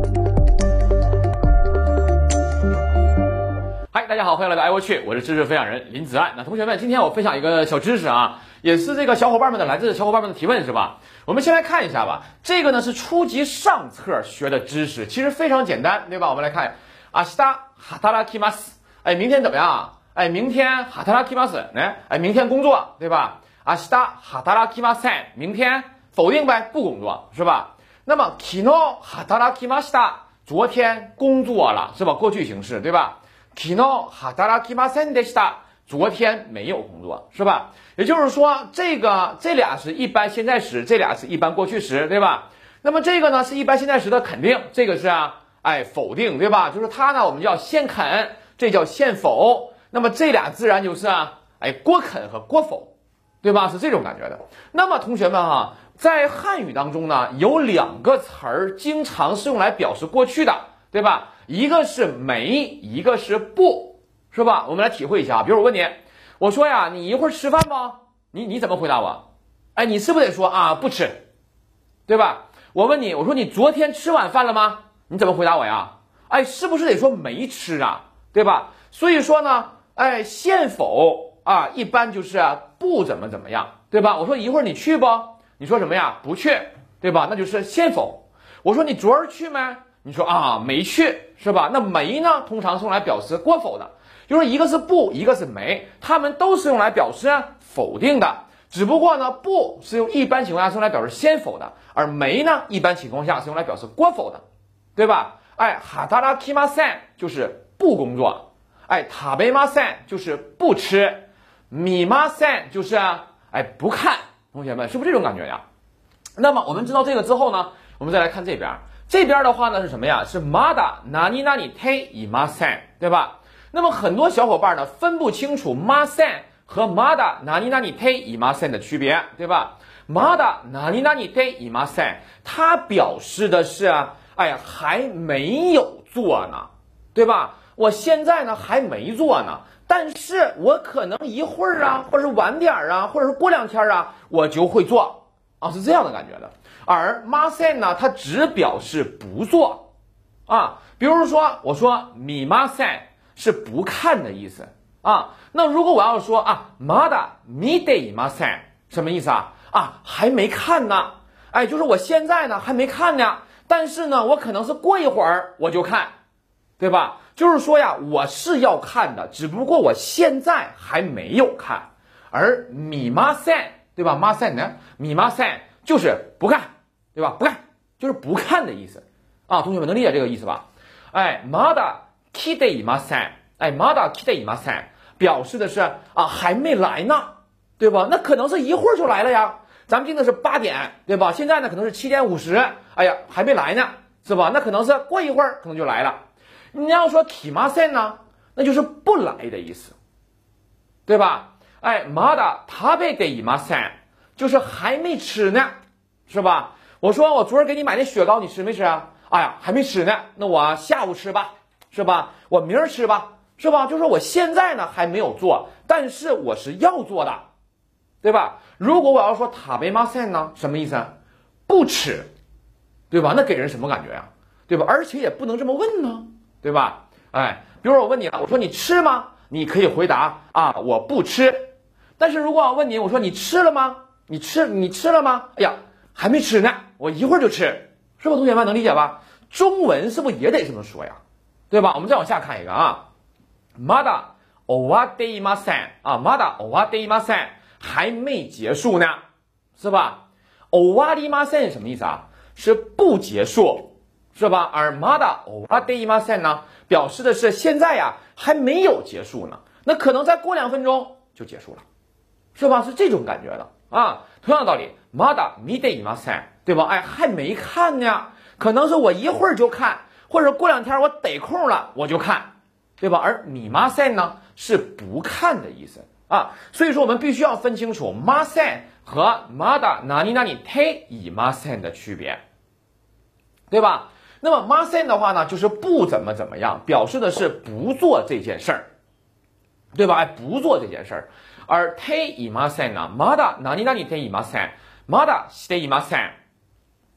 嗨，大家好，欢迎来到爱过去，我是知识分享人林子安。那同学们，今天我分享一个小知识啊，也是这个小伙伴们的来自小伙伴们的提问是吧？我们先来看一下吧。这个呢是初级上册学的知识，其实非常简单，对吧？我们来看，明日働きます。哎，明天怎么样？哎，明天働きます，哎，明天工作，对吧？明日働きません，明天否定呗，不工作，是吧？那么昨日働きました，昨天工作了，是吧？过去形式，对吧？昨日働きませんでした，昨天没有工作，是吧？也就是说，这俩是一般现在时，这俩是一般过去时，对吧？那么这个呢是一般现在时的肯定，这个是否定，对吧？就是它呢我们叫现肯，这叫现否。那么这俩自然就是郭肯和郭否，对吧？是这种感觉的。那么同学们在汉语当中呢有两个词儿经常是用来表示过去的，对吧？一个是没，一个是不，是吧？我们来体会一下，比如我问你，我说呀，你一会儿吃饭吗？你怎么回答我？你是不是得说不吃，对吧？我问你，我说你昨天吃晚饭了吗？你怎么回答我呀？是不是得说没吃啊，对吧？所以说呢，现否一般就是不怎么样，对吧？我说一会儿你去不？你说什么呀？不去，对吧？那就是现否。我说你昨儿去没？你说没去，是吧？那没呢，通常是用来表示过否的，就是一个是不，一个是没，它们都是用来表示否定的。只不过呢，不是用一般情况下是用来表示先否的，而没呢，一般情况下是用来表示过否的，对吧？働きません就是不工作，食べません就是不吃，見ません就是不看。同学们，是不是这种感觉呀？那么我们知道这个之后呢，我们再来看这边。这边的话呢是什么呀？是まだ何々ていません，对吧？那么很多小伙伴呢分不清楚ません和まだ何々ていません的区别，对吧？まだ何々ていません，它表示的是还没有做呢，对吧？我现在呢还没做呢，但是我可能一会儿或者是晚点或者是过两天我就会做是这样的感觉的。而ません呢，它只表示不做比如说我说見ません是不看的意思那如果我要说まだ見ていません，什么意思还没看呢，就是我现在呢还没看呢，但是呢我可能是過一会儿我就看，对吧？就是说我是要看的，只不过我现在还没有看。而見ません，对吧？ません呢，見ません就是不看，对吧？不看就是不看的意思同学们能理解这个意思吧？まだ来ていません，まだ来ていません表示的是还没来呢，对吧？那可能是一会儿就来了呀。咱们定的是8点，对吧？现在呢可能是7点50，还没来呢，是吧？那可能是过一会儿可能就来了。你要说来ません呢，那就是不来的意思，对吧？まだ食べていません就是还没吃呢，是吧？我说我昨儿给你买那雪糕你吃没吃还没吃呢，那我下午吃吧，是吧？我明儿吃吧，是吧？就是我现在呢还没有做，但是我是要做的，对吧？如果我要说食べません呢，什么意思？不吃，对吧？那给人什么感觉呀？对吧？而且也不能这么问呢，对吧？比如说我问你我说你吃吗？你可以回答我不吃。但是如果我问你，我说你吃了吗？你吃了吗？还没吃呢，我一会儿就吃，是吧？同学们能理解吧？中文是不是也得这么说呀？对吧？我们再往下看一个まだ終わっていませんまだ終わっていません还没结束呢，是吧？終わりません什么意思是不结束，是吧？而まだ終わっていません呢，表示的是现在还没有结束呢，那可能再过2分钟就结束了，是吧？是这种感觉的同样的道理，まだ見ていません，对吧？还没看呢，可能是我一会儿就看，或者过2天我得空了我就看，对吧？而見ません呢是不看的意思所以说我们必须要分清楚ません和まだ何々ていません的区别，对吧？那么ません的话呢，就是不怎么样，表示的是不做这件事儿，对吧？不做这件事儿。而ていません呢，まだ何々ていません，まだしていません。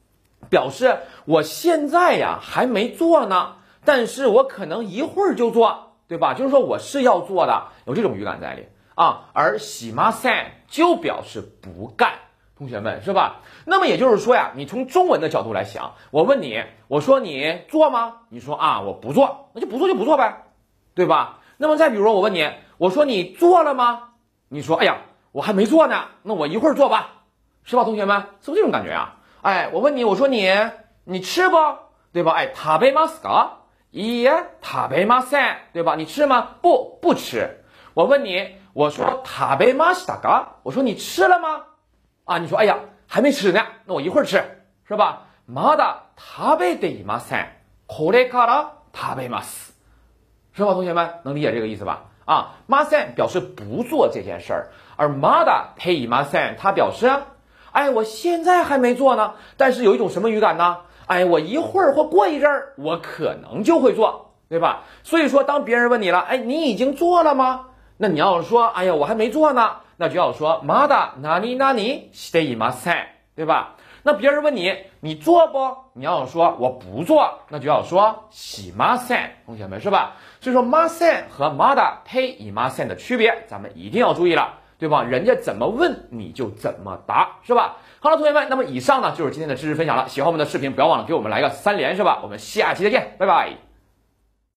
表示我现在呀还没做呢，但是我可能一会儿就做，对吧？就是说我是要做的，有这种语感在里啊。而しません就表示不干，同学们是吧？那么也就是说呀，你从中文的角度来想，我问你，我说你做吗？你说啊我不做，那就不做就不做呗，对吧？那么再比如说我问你，我说你做了吗？你说哎呀我还没做呢，那我一会儿做吧，是吧？同学们是不是这种感觉啊？哎，我问你，我说你吃不？对吧？哎，食べますか？いいえ、食べません，对吧？你吃吗？不吃。我问你，我说食べましたか？我说你吃了吗？啊，你说哎呀还没吃呢，那我一会儿吃，是吧？まだ食べていません。これから食べます。是吧，同学们能理解这个意思吧？啊，ません表示不做这件事儿，而まだていません它表示，哎，我现在还没做呢，但是有一种什么语感呢？哎，我一会儿或过一阵儿，我可能就会做，对吧？所以说，当别人问你了，哎，你已经做了吗？那你要说，哎呀，我还没做呢，那就要说まだ何々していません，对吧？那别人问你，你做不？你要说我不做，那就要说しません，同学们是吧？所以说ません和まだていません的区别，咱们一定要注意了，对吧？人家怎么问你就怎么答，是吧？好了，同学们，那么以上呢就是今天的知识分享了。喜欢我们的视频，不要忘了给我们来个3连，是吧？我们下期再见，拜拜。